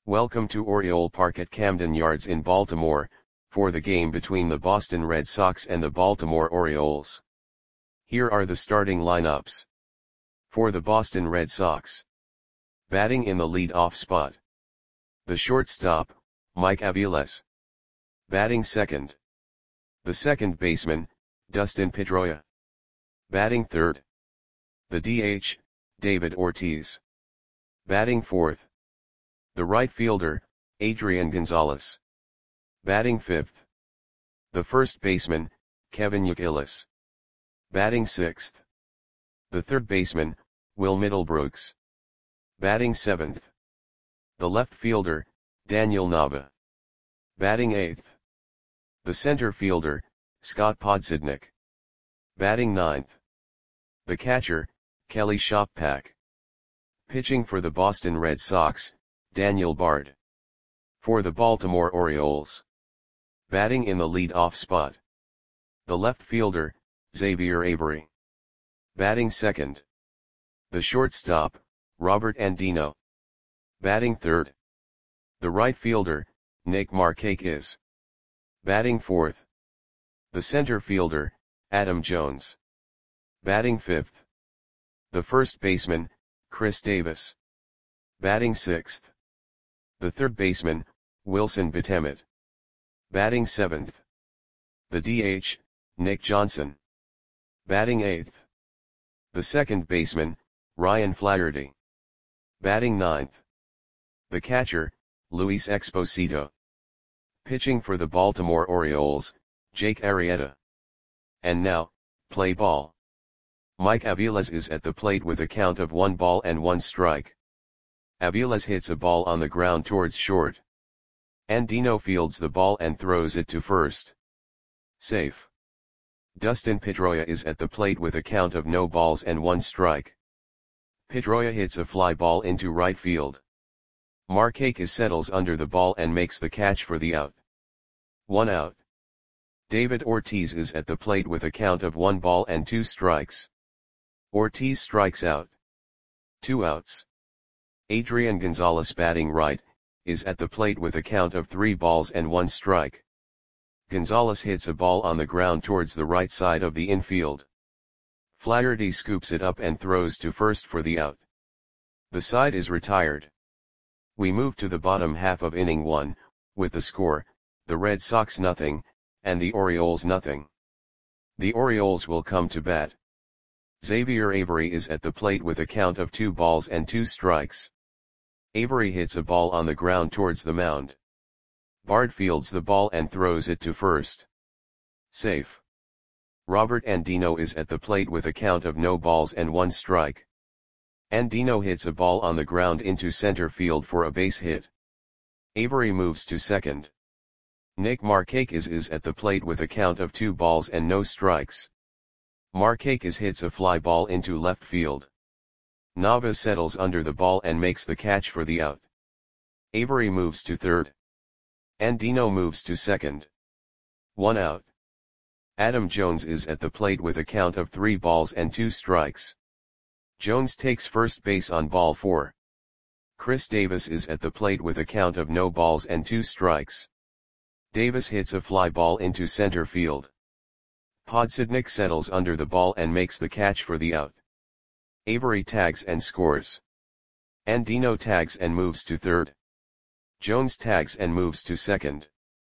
Welcome to Oriole Park at Camden Yards in Baltimore, for the game between the Boston Red Sox and the Baltimore Orioles. Here are the starting lineups. For the Boston Red Sox. Batting in the lead-off spot. The shortstop, Mike Aviles. Batting second. The second baseman, Dustin Pedroia. Batting third. The DH, David Ortiz. Batting fourth. The right fielder, Adrian Gonzalez. Batting fifth. The first baseman, Kevin Youkilis. Batting sixth. The third baseman, Will Middlebrooks. Batting seventh. The left fielder, Daniel Nava. Batting eighth. The center fielder, Scott Podsednik. Batting ninth. The catcher, Kelly Shoppak. Pitching for the Boston Red Sox, Daniel Bard. For the Baltimore Orioles. Batting in the lead-off spot. The left fielder, Xavier Avery. Batting second. The shortstop, Robert Andino. Batting third. The right fielder, Nick Markakis. Batting fourth. The center fielder, Adam Jones. Batting fifth. The first baseman, Chris Davis. Batting sixth. The third baseman, Wilson Betemit. Batting seventh. The DH, Nick Johnson. Batting eighth. The second baseman, Ryan Flaherty. Batting ninth. The catcher, Luis Exposito. Pitching for the Baltimore Orioles, Jake Arrieta. And now, play ball. Mike Aviles is at the plate with a count of 1 ball and 1 strike. Aviles hits a ball on the ground towards short. Andino fields the ball and throws it to first. Safe. Dustin Pedroia is at the plate with a count of no balls and 1 strike. Pedroia hits a fly ball into right field. Markakis settles under the ball and makes the catch for the out. 1 out. David Ortiz is at the plate with a count of 1 ball and 2 strikes. Ortiz strikes out. 2 outs. Adrian Gonzalez, batting right, is at the plate with a count of 3 balls and 1 strike. Gonzalez hits a ball on the ground towards the right side of the infield. Flaherty scoops it up and throws to first for the out. The side is retired. We move to the bottom half of inning 1, with the score, the Red Sox 0, and the Orioles 0. The Orioles will come to bat. Xavier Avery is at the plate with a count of 2 balls and 2 strikes. Avery hits a ball on the ground towards the mound. Bard fields the ball and throws it to first. Safe. Robert Andino is at the plate with a count of no balls and 1 strike. Andino hits a ball on the ground into center field for a base hit. Avery moves to second. Nick Markakis is at the plate with a count of 2 balls and no strikes. Markakis hits a fly ball into left field. Nava settles under the ball and makes the catch for the out. Avery moves to third. Andino moves to second. 1 out. Adam Jones is at the plate with a count of 3 balls and 2 strikes. Jones takes first base on ball 4. Chris Davis is at the plate with a count of no balls and 2 strikes. Davis hits a fly ball into center field. Podsednik settles under the ball and makes the catch for the out. Avery tags and scores. Andino tags and moves to third. Jones tags and moves to second.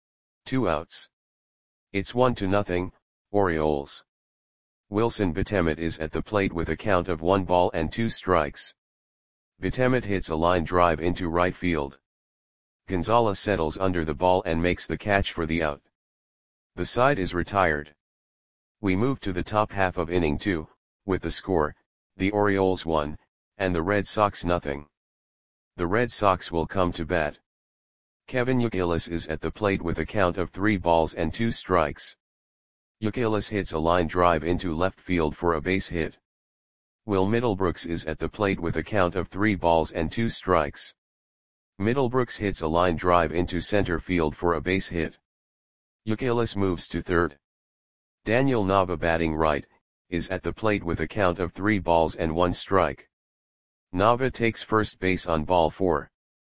2 outs. It's 1-0, Orioles. Wilson Betemit is at the plate with a count of 1 ball and 2 strikes. Betemit hits a line drive into right field. Gonzalez settles under the ball and makes the catch for the out. The side is retired. We move to the top half of inning 2, with the score, the Orioles 1, and the Red Sox 0. The Red Sox will come to bat. Kevin Youkilis is at the plate with a count of 3 balls and 2 strikes. Youkilis hits a line drive into left field for a base hit. Will Middlebrooks is at the plate with a count of 3 balls and 2 strikes. Middlebrooks hits a line drive into center field for a base hit. Youkilis moves to third. Daniel Nava, batting right, is at the plate with a count of 3 balls and 1 strike. Nava takes first base on ball 4.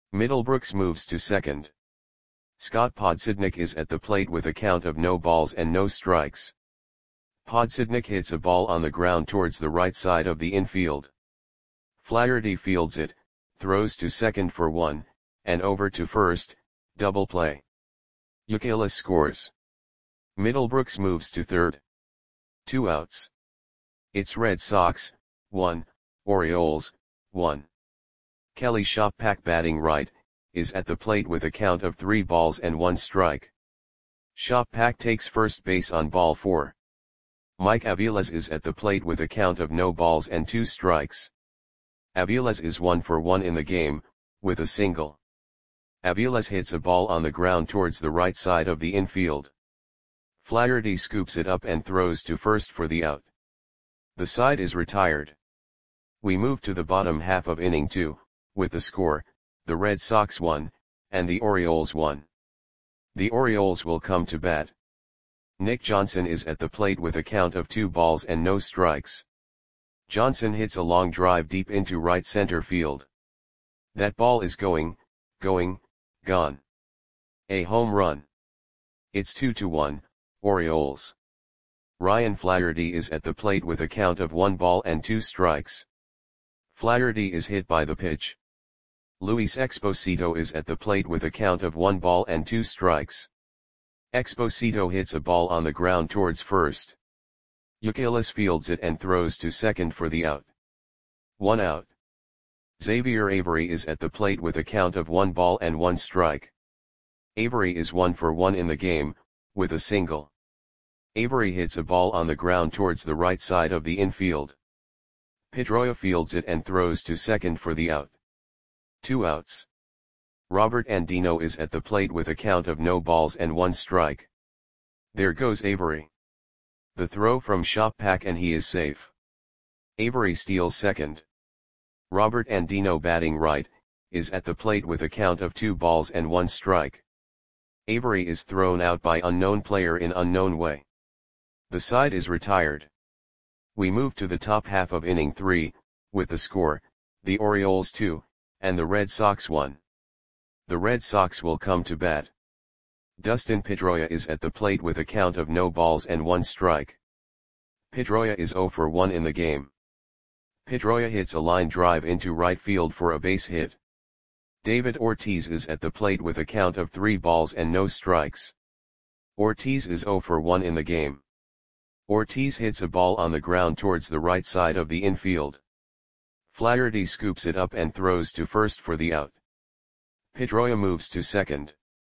Middlebrooks moves to second. Scott Podsednik is at the plate with a count of no balls and no strikes. Podsednik hits a ball on the ground towards the right side of the infield. Flaherty fields it, throws to second for one, and over to first, double play. Youkilis scores. Middlebrooks moves to third. 2 outs. It's Red Sox, 1, Orioles, 1. Kelly Shoppak batting right, is at the plate with a count of 3 balls and 1 strike. Shoppak takes first base on ball 4. Mike Aviles is at the plate with a count of no balls and 2 strikes. Aviles is 1 for 1 in the game, with a single. Aviles hits a ball on the ground towards the right side of the infield. Flaherty scoops it up and throws to first for the out. The side is retired. We move to the bottom half of inning 2, with the score, the Red Sox 1, and the Orioles 1. The Orioles will come to bat. Nick Johnson is at the plate with a count of 2 balls and no strikes. Johnson hits a long drive deep into right center field. That ball is gone. A home run. It's 2-1, Orioles. Ryan Flaherty is at the plate with a count of 1 ball and 2 strikes. Flaherty is hit by the pitch. Luis Exposito is at the plate with a count of 1 ball and 2 strikes. Exposito hits a ball on the ground towards first. Youkilis fields it and throws to second for the out. 1 out. Xavier Avery is at the plate with a count of 1 ball and 1 strike. Avery is 1 for 1 in the game, with a single. Avery hits a ball on the ground towards the right side of the infield. Pedroia fields it and throws to second for the out. 2 outs. Robert Andino is at the plate with a count of no balls and 1 strike. There goes Avery. The throw from Shoppak and he is safe. Avery steals second. Robert Andino batting right, is at the plate with a count of 2 balls and 1 strike. Avery is thrown out by unknown player in unknown way. The side is retired. We move to the top half of inning 3, with the score, the Orioles 2, and the Red Sox 1. The Red Sox will come to bat. Dustin Pedroia is at the plate with a count of no balls and 1 strike. Pedroia is 0 for 1 in the game. Pedroia hits a line drive into right field for a base hit. David Ortiz is at the plate with a count of 3 balls and no strikes. Ortiz is 0 for 1 in the game. Ortiz hits a ball on the ground towards the right side of the infield. Flaherty scoops it up and throws to first for the out. Pedroia moves to second.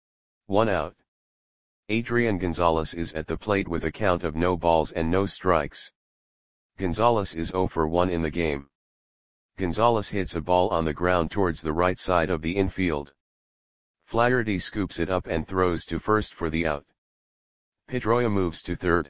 1 out. Adrian Gonzalez is at the plate with a count of no balls and no strikes. Gonzalez is 0 for 1 in the game. Gonzalez hits a ball on the ground towards the right side of the infield. Flaherty scoops it up and throws to first for the out. Pedroia moves to third.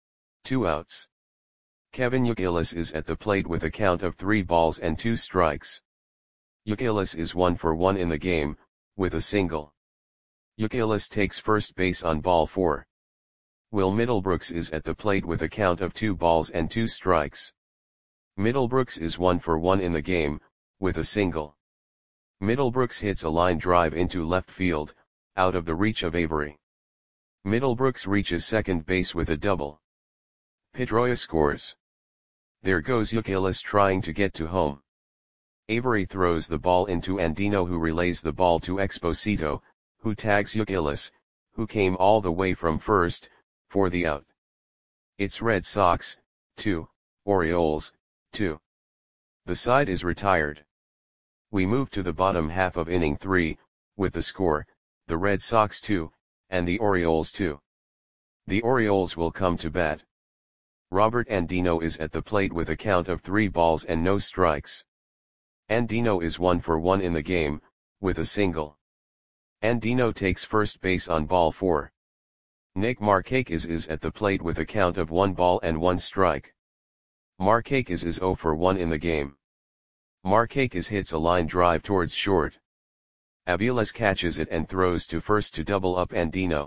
2 outs. Kevin Youkilis is at the plate with a count of 3 balls and 2 strikes. Youkilis is 1 for 1 in the game, with a single. Youkilis takes first base on ball 4. Will Middlebrooks is at the plate with a count of 2 balls and 2 strikes. Middlebrooks is 1 for 1 in the game, with a single. Middlebrooks hits a line drive into left field, out of the reach of Avery. Middlebrooks reaches second base with a double. Pedroia scores. There goes Youkilis trying to get to home. Avery throws the ball into Andino, who relays the ball to Exposito, who tags Youkilis, who came all the way from first, for the out. It's Red Sox, 2, Orioles, 2. The side is retired. We move to the bottom half of inning 3, with the score, the Red Sox 2, and the Orioles 2. The Orioles will come to bat. Robert Andino is at the plate with a count of 3 balls and no strikes. Andino is 1 for 1 in the game, with a single. Andino takes first base on ball 4. Nick Markakis is at the plate with a count of 1 ball and 1 strike. Markakis is 0 for 1 in the game. Markakis hits a line drive towards short. Aviles catches it and throws to first to double up Andino.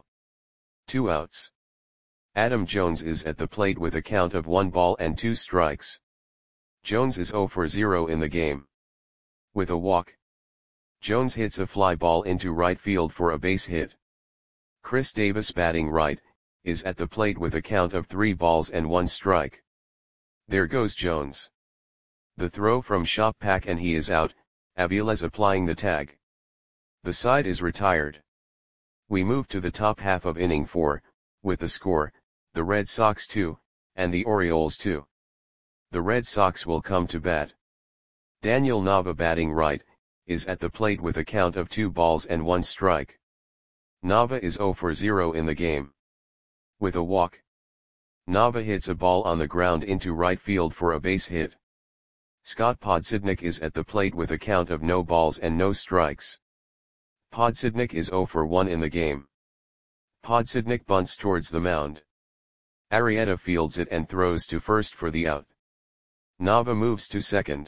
2 outs. Adam Jones is at the plate with a count of 1 ball and 2 strikes. Jones is 0 for 0 in the game. With a walk. Jones hits a fly ball into right field for a base hit. Chris Davis batting right, is at the plate with a count of 3 balls and 1 strike. There goes Jones. The throw from Shoppak and he is out, Aviles applying the tag. The side is retired. We move to the top half of inning 4, with the score, the Red Sox 2, and the Orioles 2. The Red Sox will come to bat. Daniel Nava batting right, is at the plate with a count of 2 balls and 1 strike. Nava is 0 for 0 in the game. With a walk, Nava hits a ball on the ground into right field for a base hit. Scott Podsednik is at the plate with a count of no balls and no strikes. Podsednik is 0 for 1 in the game. Podsednik bunts towards the mound. Arrieta fields it and throws to first for the out. Nava moves to second.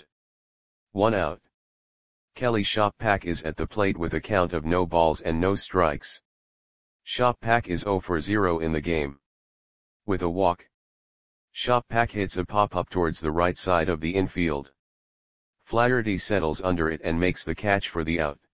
1 out. Kelly Shoppak is at the plate with a count of no balls and no strikes. Shoppak is 0 for 0 in the game. With a walk, Shoppak hits a pop-up towards the right side of the infield. Flaherty settles under it and makes the catch for the out.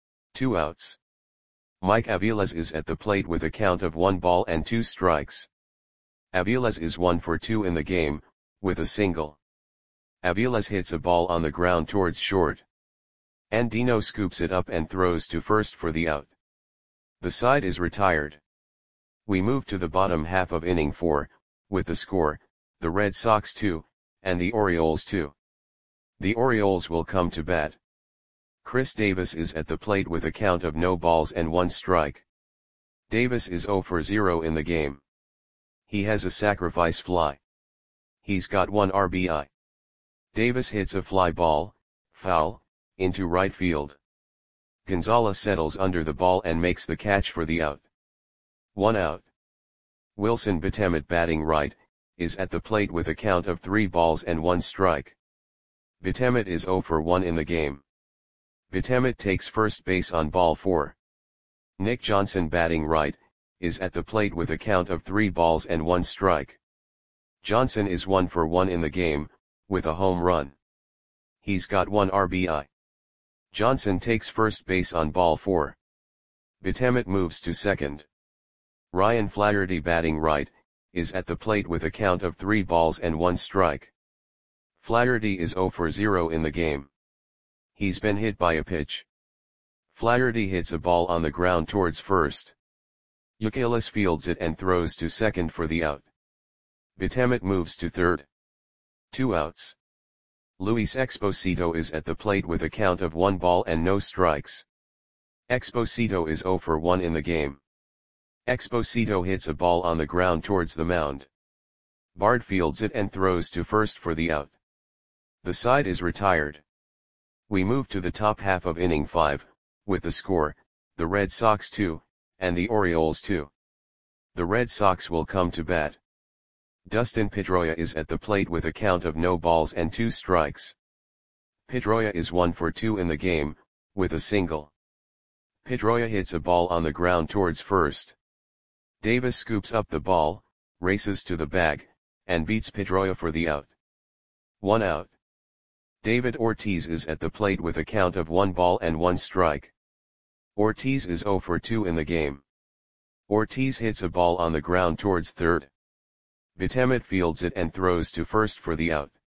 2 outs. Mike Aviles is at the plate with a count of 1 ball and 2 strikes. Aviles is 1 for 2 in the game, with a single. Aviles hits a ball on the ground towards short. Andino scoops it up and throws to first for the out. The side is retired. We move to the bottom half of inning 4, with the score, the Red Sox 2, and the Orioles 2. The Orioles will come to bat. Chris Davis is at the plate with a count of no balls and 1 strike. Davis is 0 for 0 in the game. He has a sacrifice fly. He's got 1 RBI. Davis hits a fly ball, foul, into right field. Gonzalez settles under the ball and makes the catch for the out. 1 out. Wilson Betemet batting right, is at the plate with a count of 3 balls and 1 strike. Betemet is 0 for 1 in the game. Betemet takes first base on ball 4. Nick Johnson batting right, is at the plate with a count of 3 balls and 1 strike. Johnson is 1 for 1 in the game, with a home run. He's got 1 RBI. Johnson takes first base on ball 4. Betemet moves to second. Ryan Flaherty batting right, is at the plate with a count of 3 balls and 1 strike. Flaherty is 0 for 0 in the game. He's been hit by a pitch. Flaherty hits a ball on the ground towards first. Youkilis fields it and throws to second for the out. Betemet moves to third. 2 outs. Luis Exposito is at the plate with a count of 1 ball and no strikes. Exposito is 0 for 1 in the game. Exposito hits a ball on the ground towards the mound. Bard fields it and throws to first for the out. The side is retired. We move to the top half of inning 5, with the score, the Red Sox 2, and the Orioles 2. The Red Sox will come to bat. Dustin Pedroia is at the plate with a count of no balls and 2 strikes. Pedroia is 1 for 2 in the game, with a single. Pedroia hits a ball on the ground towards first. Davis scoops up the ball, races to the bag, and beats Pedroia for the out. 1 out. David Ortiz is at the plate with a count of 1 ball and 1 strike. Ortiz is 0 for 2 in the game. Ortiz hits a ball on the ground towards third. Betemet fields it and throws to first for the out.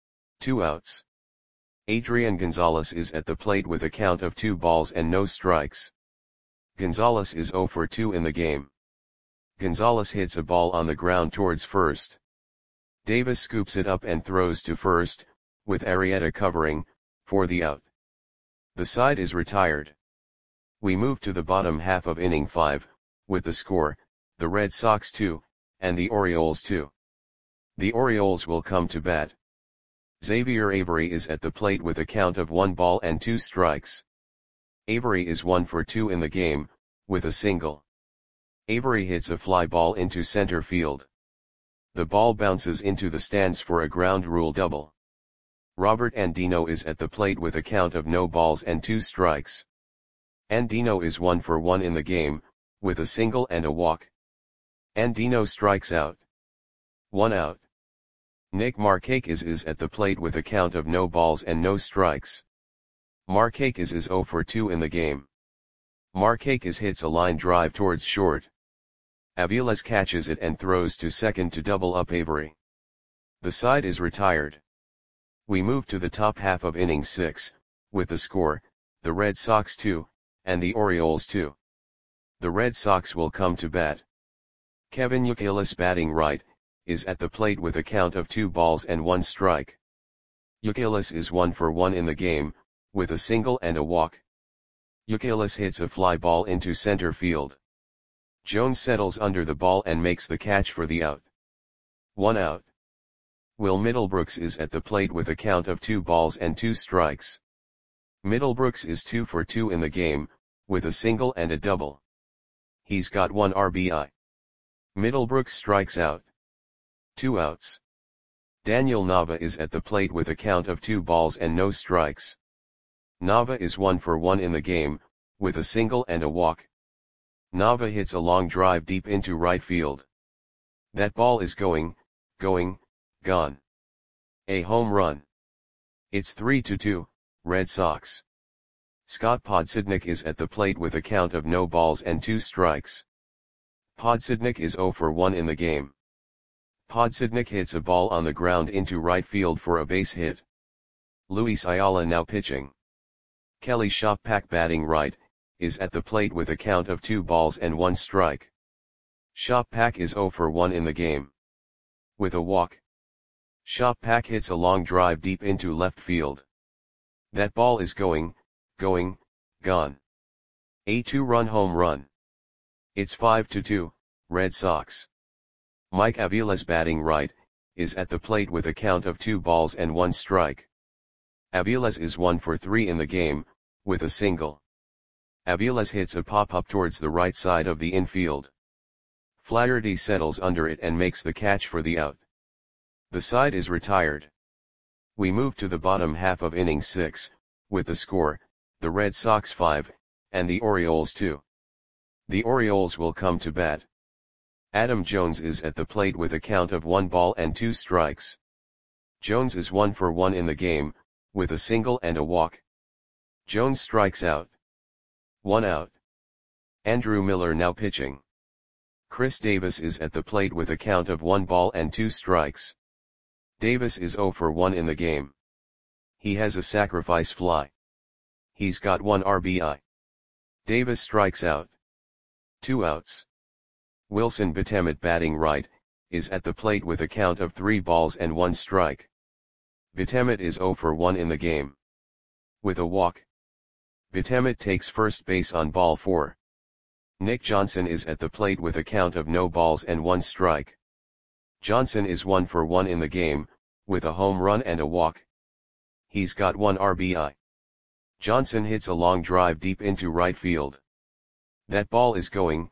2 outs. Adrian Gonzalez is at the plate with a count of 2 balls and no strikes. Gonzalez is 0 for 2 in the game. Gonzalez hits a ball on the ground towards first. Davis scoops it up and throws to first, with Arrieta covering, for the out. The side is retired. We move to the bottom half of inning 5, with the score, the Red Sox 2, and the Orioles 2. The Orioles will come to bat. Xavier Avery is at the plate with a count of 1 ball and 2 strikes. Avery is 1 for 2 in the game, with a single. Avery hits a fly ball into center field. The ball bounces into the stands for a ground rule double. Robert Andino is at the plate with a count of no balls and 2 strikes. Andino is 1 for 1 in the game, with a single and a walk. Andino strikes out. 1 out. Nick Markakis is at the plate with a count of no balls and no strikes. Markakis is 0 for 2 in the game. Markakis hits a line drive towards short. Aviles catches it and throws to second to double up Avery. The side is retired. We move to the top half of inning 6, with the score, the Red Sox 2, and the Orioles 2. The Red Sox will come to bat. Kevin Youkilis, batting right, is at the plate with a count of 2 balls and 1 strike. Youkilis is 1 for 1 in the game, with a single and a walk. Youkilis hits a fly ball into center field. Jones settles under the ball and makes the catch for the out. 1 out. Will Middlebrooks is at the plate with a count of 2 balls and 2 strikes. Middlebrooks is 2 for 2 in the game, with a single and a double. He's got 1 RBI. Middlebrooks strikes out. 2 outs. Daniel Nava is at the plate with a count of 2 balls and no strikes. Nava is 1 for 1 in the game, with a single and a walk. Nava hits a long drive deep into right field. That ball is going, gone. A home run. It's 3-2, Red Sox. Scott Podsednik is at the plate with a count of no balls and 2 strikes. Podsednik is 0 for 1 in the game. Podsednik hits a ball on the ground into right field for a base hit. Luis Ayala now pitching. Kelly Shoppak, batting right, is at the plate with a count of 2 balls and 1 strike. Shoppak is 0 for 1 in the game. With a walk. Shoppak hits a long drive deep into left field. That ball is going, gone. A 2-run home run. It's 5-2, Red Sox. Mike Aviles, batting right, is at the plate with a count of 2 balls and 1 strike. Aviles is 1 for 3 in the game, with a single. Aviles hits a pop-up towards the right side of the infield. Flaherty settles under it and makes the catch for the out. The side is retired. We move to the bottom half of inning 6, with the score, the Red Sox 5, and the Orioles 2. The Orioles will come to bat. Adam Jones is at the plate with a count of 1 ball and 2 strikes. Jones is 1 for 1 in the game, with a single and a walk. Jones strikes out. 1 out. Andrew Miller now pitching. Chris Davis is at the plate with a count of 1 ball and 2 strikes. Davis is 0 for 1 in the game. He has a sacrifice fly. He's got 1 RBI. Davis strikes out. 2 outs. Wilson Betemet, batting right, is at the plate with a count of 3 balls and 1 strike. Betemet is 0 for 1 in the game. With a walk. Betemet takes first base on ball 4. Nick Johnson is at the plate with a count of no balls and 1 strike. Johnson is 1 for 1 in the game, with a home run and a walk. He's got 1 RBI. Johnson hits a long drive deep into right field. That ball is going,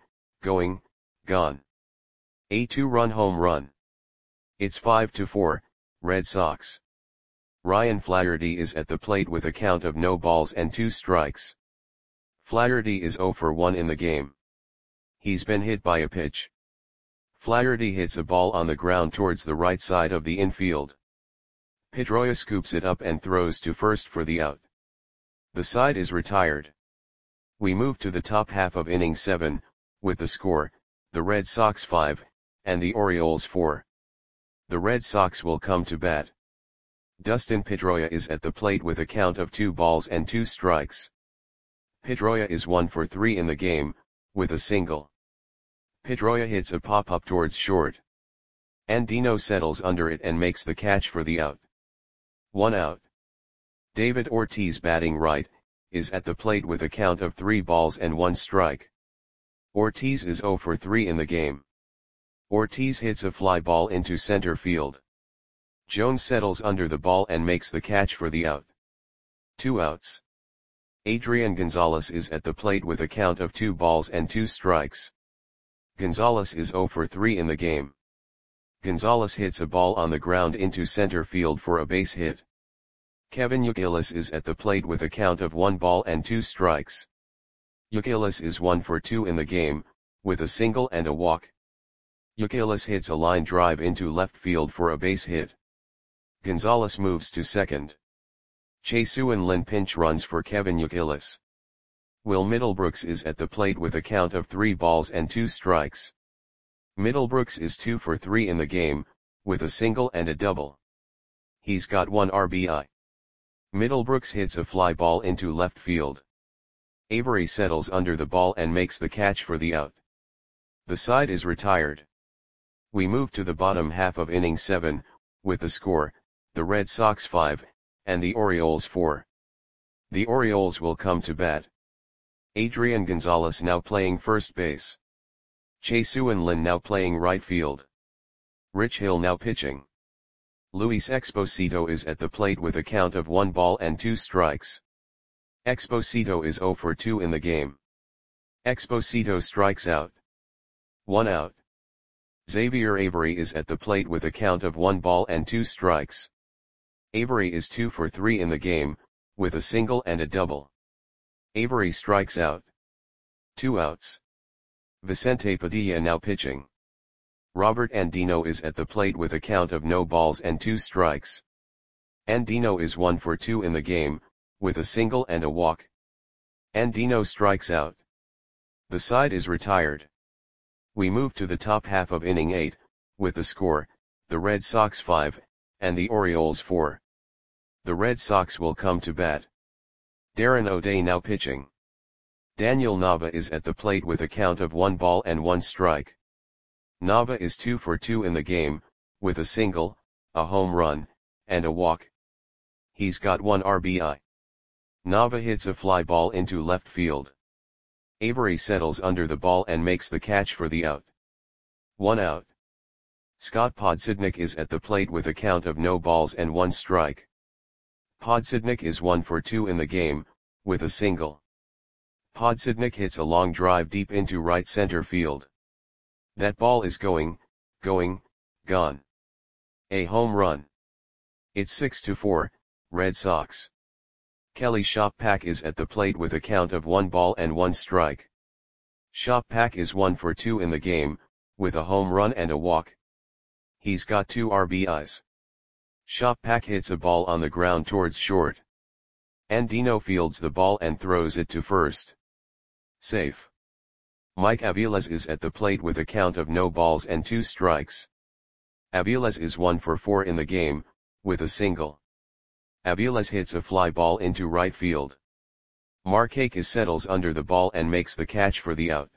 gone. A 2-run home run. It's 5-4, Red Sox. Ryan Flaherty is at the plate with a count of no balls and 2 strikes. Flaherty is 0 for 1 in the game. He's been hit by a pitch. Flaherty hits a ball on the ground towards the right side of the infield. Pedroia scoops it up and throws to first for the out. The side is retired. We move to the top half of inning 7, with the score, the Red Sox 5, and the Orioles 4. The Red Sox will come to bat. Dustin Pedroia is at the plate with a count of 2 balls and 2 strikes. Pedroia is 1 for 3 in the game, with a single. Pedroia hits a pop-up towards short. Andino settles under it and makes the catch for the out. 1 out. David Ortiz, batting right, is at the plate with a count of 3 balls and 1 strike. Ortiz is 0 for 3 in the game. Ortiz hits a fly ball into center field. Jones settles under the ball and makes the catch for the out. 2 outs. Adrian Gonzalez is at the plate with a count of 2 balls and 2 strikes. Gonzalez is 0 for 3 in the game. Gonzalez hits a ball on the ground into center field for a base hit. Kevin Youkilis is at the plate with a count of 1 ball and 2 strikes. Youkilis is 1 for 2 in the game, with a single and a walk. Youkilis hits a line drive into left field for a base hit. Gonzalez moves to second. Chae-Seung Lin pinch runs for Kevin Youkilis. Will Middlebrooks is at the plate with a count of 3 balls and 2 strikes. Middlebrooks is 2 for 3 in the game, with a single and a double. He's got 1 RBI. Middlebrooks hits a fly ball into left field. Avery settles under the ball and makes the catch for the out. The side is retired. We move to the bottom half of inning 7, with the score, the Red Sox 5, and the Orioles 4. The Orioles will come to bat. Adrian Gonzalez now playing first base. Chae-Seung Lin now playing right field. Rich Hill now pitching. Luis Exposito is at the plate with a count of 1 ball and 2 strikes. Exposito is 0 for 2 in the game. Exposito strikes out. 1 out. Xavier Avery is at the plate with a count of 1 ball and 2 strikes. Avery is 2 for 3 in the game, with a single and a double. Avery strikes out. 2 outs. Vicente Padilla now pitching. Robert Andino is at the plate with a count of no balls and 2 strikes. Andino is 1 for 2 in the game, with a single and a walk. Andino strikes out. The side is retired. We move to the top half of inning 8, with the score, the Red Sox 5, and the Orioles 4. The Red Sox will come to bat. Darren O'Day now pitching. Daniel Nava is at the plate with a count of 1 ball and 1 strike. Nava is 2 for 2 in the game, with a single, a home run, and a walk. He's got 1 RBI. Nava hits a fly ball into left field. Avery settles under the ball and makes the catch for the out. 1 out. Scott Podsednik is at the plate with a count of no balls and 1 strike. Podsednik is 1 for 2 in the game, with a single. Podsednik hits a long drive deep into right center field. That ball is going, gone. A home run. It's 6-4, Red Sox. Kelly Shoppak is at the plate with a count of 1 ball and 1 strike. Shoppak is 1 for 2 in the game, with a home run and a walk. He's got 2 RBIs. Shoppak hits a ball on the ground towards short. Andino fields the ball and throws it to first. Safe. Mike Aviles is at the plate with a count of no balls and 2 strikes. Aviles is 1 for 4 in the game, with a single. Aviles hits a fly ball into right field. Markakis settles under the ball and makes the catch for the out.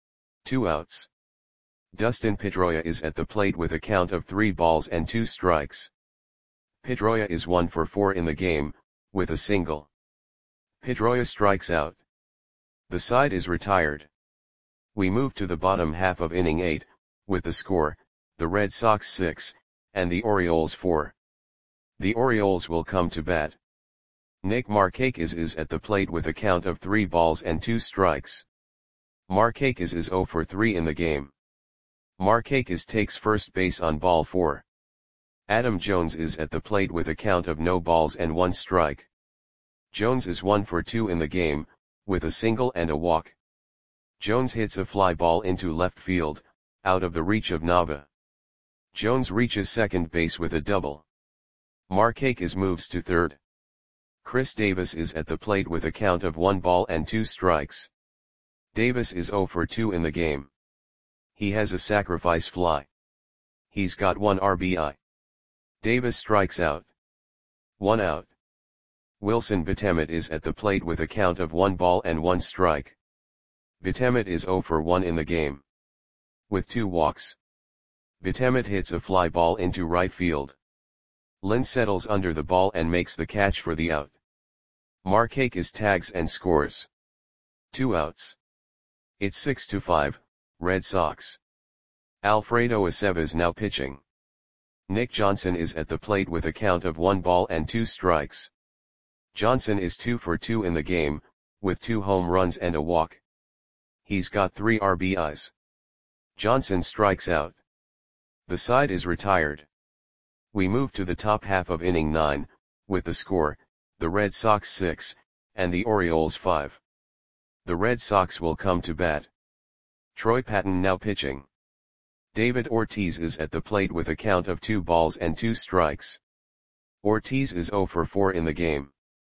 2 outs. Dustin Pedroia is at the plate with a count of 3 balls and 2 strikes. Pedroia is 1 for 4 in the game, with a single. Pedroia strikes out. The side is retired. We move to the bottom half of inning 8, with the score, the Red Sox 6, and the Orioles 4. The Orioles will come to bat. Nick Markakis is at the plate with a count of 3 balls and 2 strikes. Markakis is 0 for 3 in the game. Markakis takes first base on ball 4. Adam Jones is at the plate with a count of no balls and 1 strike. Jones is 1 for 2 in the game, with a single and a walk. Jones hits a fly ball into left field, out of the reach of Nava. Jones reaches second base with a double. Markakis moves to third. Chris Davis is at the plate with a count of 1 ball and 2 strikes. Davis is 0 for 2 in the game. He has a sacrifice fly. He's got 1 RBI. Davis strikes out. 1 out. Wilson Betemet is at the plate with a count of 1 ball and 1 strike. Betemet is 0 for 1 in the game. With 2 walks. Betemet hits a fly ball into right field. Lin settles under the ball and makes the catch for the out. Markakis tags and scores. 2 outs. It's 6-5, Red Sox. Alfredo Aceves now pitching. Nick Johnson is at the plate with a count of 1 ball and 2 strikes. Johnson is 2 for 2 in the game, with 2 home runs and a walk. He's got 3 RBIs. Johnson strikes out. The side is retired. We move to the top half of inning 9, with the score, the Red Sox 6, and the Orioles 5. The Red Sox will come to bat. Troy Patton now pitching. David Ortiz is at the plate with a count of 2 balls and 2 strikes. Ortiz is 0 for 4 in the game.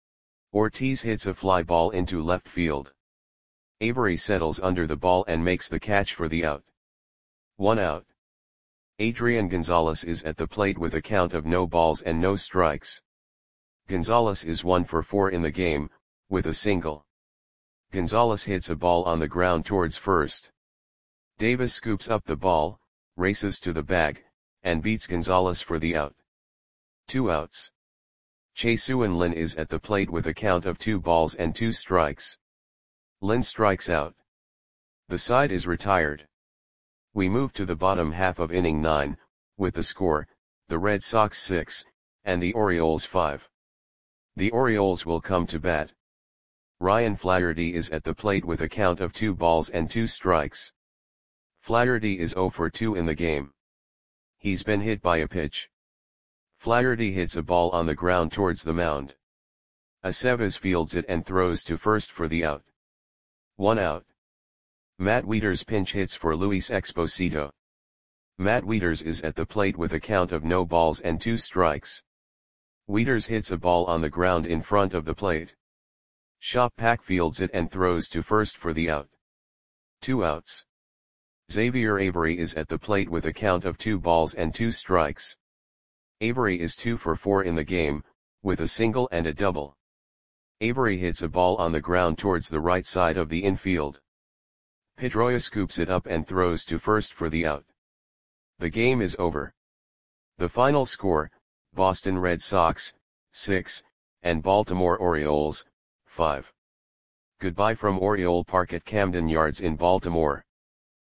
Ortiz hits a fly ball into left field. Avery settles under the ball and makes the catch for the out. 1 out. Adrian Gonzalez is at the plate with a count of no balls and no strikes. Gonzalez is 1 for 4 in the game, with a single. Gonzalez hits a ball on the ground towards first. Davis scoops up the ball, races to the bag, and beats Gonzalez for the out. 2 outs. Chae-Seung Lin is at the plate with a count of 2 balls and 2 strikes. Lin strikes out. The side is retired. We move to the bottom half of inning 9, with the score, the Red Sox 6, and the Orioles 5. The Orioles will come to bat. Ryan Flaherty is at the plate with a count of 2 balls and 2 strikes. Flaherty is 0 for 2 in the game. He's been hit by a pitch. Flaherty hits a ball on the ground towards the mound. Aceves fields it and throws to first for the out. 1 out. Matt Wieters pinch hits for Luis Exposito. Matt Wieters is at the plate with a count of no balls and 2 strikes. Wieters hits a ball on the ground in front of the plate. Shopak fields it and throws to first for the out. 2 outs. Xavier Avery is at the plate with a count of 2 balls and 2 strikes. Avery is 2 for 4 in the game, with a single and a double. Avery hits a ball on the ground towards the right side of the infield. Pedroia scoops it up and throws to first for the out. The game is over. The final score, Boston Red Sox, 6, and Baltimore Orioles, 5. Goodbye from Oriole Park at Camden Yards in Baltimore.